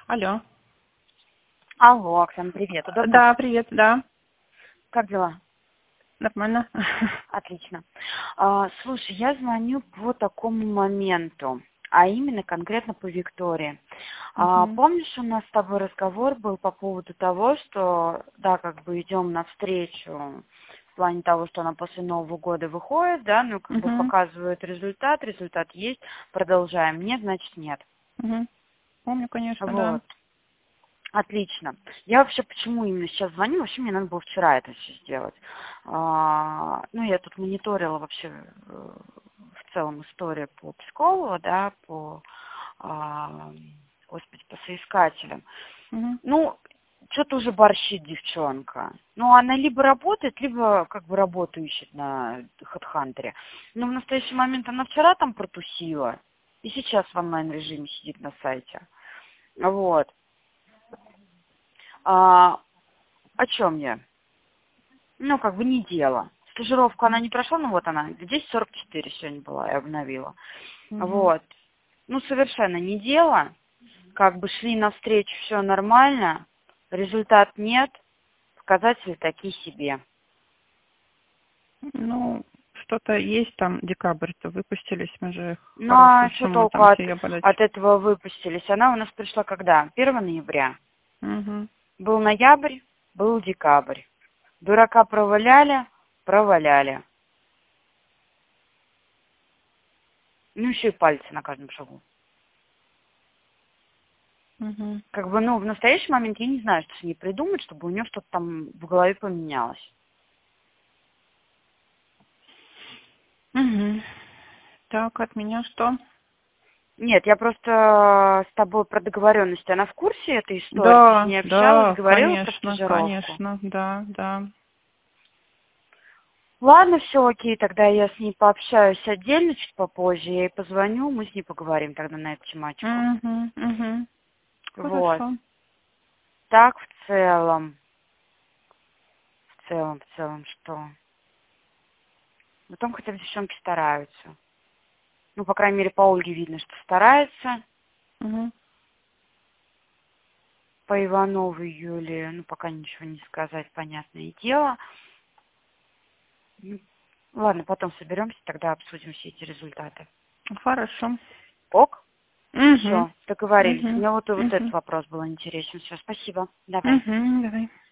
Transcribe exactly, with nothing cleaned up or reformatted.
Алло. Алло, Оксана, привет. Удобно? Да, привет, да. Как дела? Нормально. Отлично. А, слушай, я звоню по такому моменту, а именно конкретно по Виктории. А, Мгм. помнишь, у нас с тобой разговор был по поводу того, что, да, как бы идем навстречу в плане того, что она после Нового года выходит, да, ну, как бы Мгм. показывает результат, результат есть, продолжаем. Нет, значит, нет. Мгм. Помню, конечно, да. Вот. Отлично. Я вообще почему именно сейчас звоню? Вообще мне надо было вчера это все сделать. А, ну, я тут мониторила вообще э, в целом историю по Пскову, да, по, а, господи, по соискателям. Мгм. Ну, что-то уже борщит девчонка. Ну, она либо работает, либо как бы работу ищет на HeadHunter. Но в настоящий момент она вчера там протусила, и сейчас в онлайн-режиме сидит на сайте. Вот. А, о чем я? Ну, как бы не дело. Стажировку она не прошла, ну вот она, здесь сорок четыре сегодня была, я обновила. Мгм. Вот. Ну, совершенно не дело. Как бы шли навстречу, все нормально. Результат нет. Показатели такие себе. Ну, что-то есть там, декабрь-то выпустились, мы же Ну, а хорошую что сумму толку там от, себе подать. от этого выпустились? Она у нас пришла когда? первого ноября. Угу. Был ноябрь, был декабрь. Дурака проваляли, проваляли. Ну, еще и пальцы на каждом шагу. Угу. Как бы, ну, в настоящий момент я не знаю, что с ней придумать, чтобы у нее что-то там в голове поменялось. Угу. Так, от меня что? Нет, я просто с тобой про договоренность. Она в курсе этой истории? Ты с Да, ней общалась, да, говорила про конечно, стажировку? конечно, да, да. Ладно, все окей, тогда я с ней пообщаюсь отдельно чуть попозже. Я ей позвоню, мы с ней поговорим тогда на эту тематику. Угу, угу. Вот. Хорошо. Так в целом. В целом, в целом, что? Ну, там хотя бы девчонки стараются. Ну, по крайней мере, по Ольге видно, что старается. Угу. По Ивановой Юлии, ну, пока ничего не сказать, понятное дело. Ну, ладно, потом соберемся, тогда обсудим все эти результаты. Хорошо. Ок? Угу. Все, договорились. Угу. Мне вот, и вот этот Угу. вопрос был интересен. Все, спасибо. Давай. Угу. Давай.